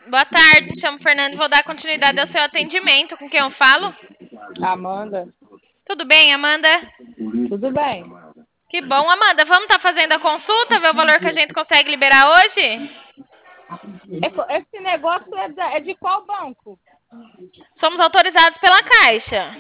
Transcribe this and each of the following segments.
Boa tarde, me chamo Fernando e vou dar continuidade ao seu atendimento. Com quem eu falo? Amanda, Tudo bem, Amanda? tudo bem? Que bom, Amanda. Vamos estar fazendo a consulta, ver o valor que a gente consegue liberar hoje? Esse negócio é de qual banco? Somos autorizados pela Caixa.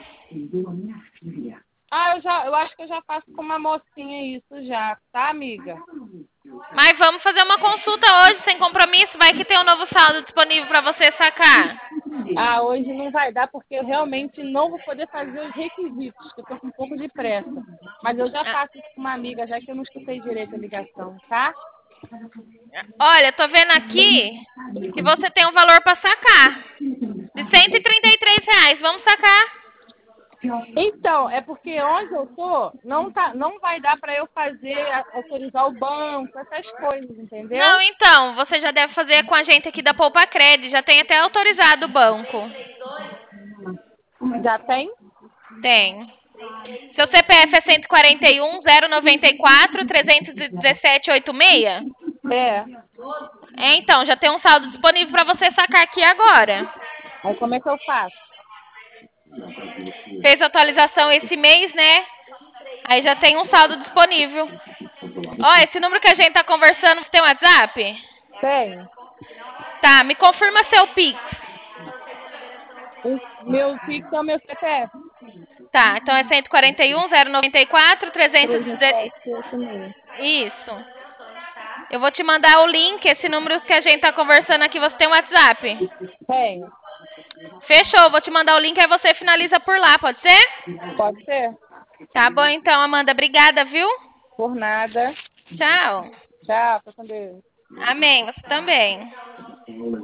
Eu acho que eu já faço com uma mocinha isso já, tá, amiga? Mas vamos fazer uma consulta hoje, sem compromisso. Vai que tem um novo saldo disponível para você sacar. Hoje não vai dar porque eu realmente não vou poder fazer os requisitos, que eu tô com um pouco de pressa. Mas eu já Ah, faço isso com uma amiga, já que eu não escutei direito a ligação, tá? olha, tô vendo aqui que você tem um valor para sacar de R$ 133. Vamos sacar? Então, é porque onde eu tô, não vai dar para eu autorizar o banco, essas coisas, Não, entendeu? então, você já deve fazer com a gente aqui da Poupa Cred. Já tem até autorizado o banco. Já tem? Tem. Seu CPF é 141 094 317 É. então, já tem um saldo disponível para você sacar aqui agora. Aí como é que eu faço? Fez a atualização esse mês, né? Aí já tem um saldo disponível. Ó, esse número que a gente tá conversando, você tem WhatsApp? Tem. Tá, me confirma seu Pix. O meu Pix é o meu CPF. Tá, então é 141 094 317. 30786. Isso. Eu vou te mandar o link, esse número que a gente tá conversando aqui, você tem WhatsApp? Tem. Fechou, vou te mandar o link, aí você finaliza por lá, pode ser? Pode ser? Tá bom então, Amanda, obrigada, viu? Por nada. Tchau. Tchau, fica com Deus. Amém, você também.